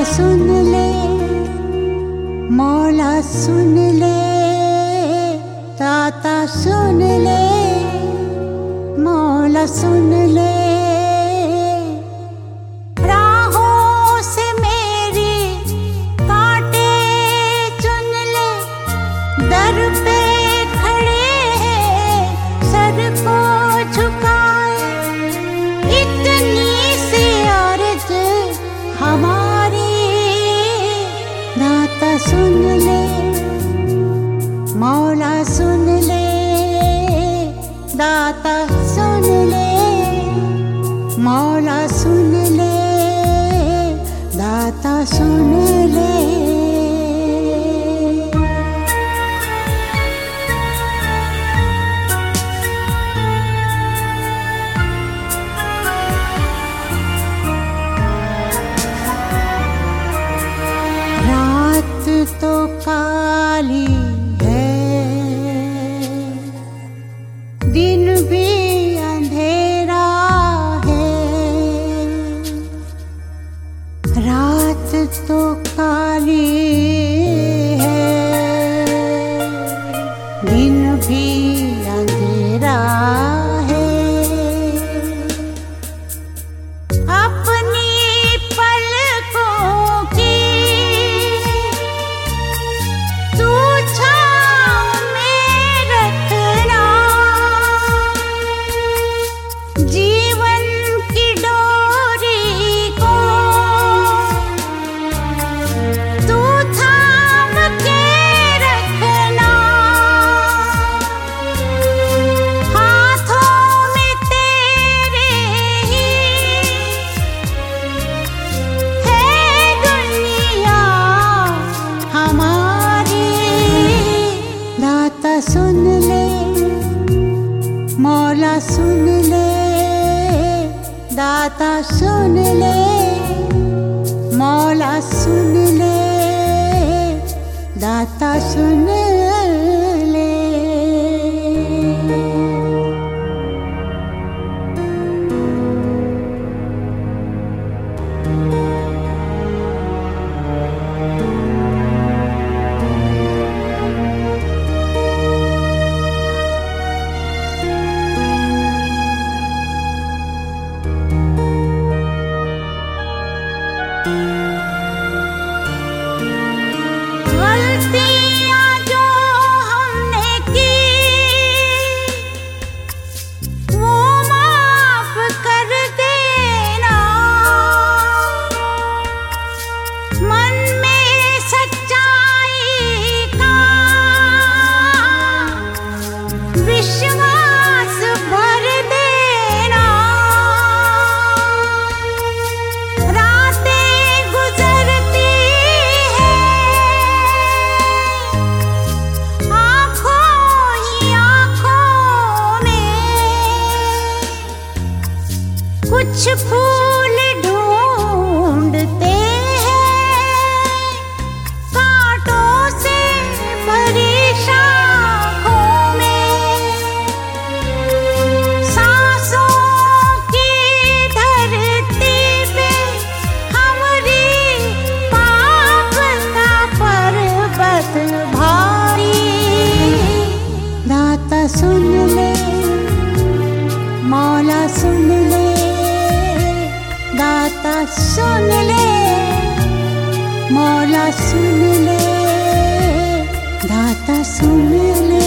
सुन ले, मौला सुन ले, दाता सुन ले, मौला सुन ले। राहों से मेरी कांटे चुन ले, दर पे खड़े हैं सर को झुकाए, इतनी सी अर्ज हमारी। दाता सुन ले, मौला सुन ले, दाता सुन ले, मौला सुन ले, दाता सुन ले। रात तो काली है, दिन भी अंधेरा है। रात तो काली है, दिन भी अंधेरा है। अपनी पलकों की तू छाँव में रखना, जीवन की डोरी को तू थाम के रखना। हाथों में तेरे ही है दुनिया हमारी। दाता सुन ले, मौला सुन ले, दाता सुन ले, मौला सुन ले, दाता सुन ले। गलतियाँ जो हमने की वो माफ कर देना, मन में सच्चाई का विश्वास भर देना। रातें गुजरती हैं आँखों ही आँखों में, कुछ फूल ढूंढते हैं कांटों से भरी शाखों में। सांसों की धरती पे हमारी पाप का पर्वत भारी। दाता सुन ले, मौला सुन ले, दाता सुन ले, मौला सुन ले, दाता सुन ले।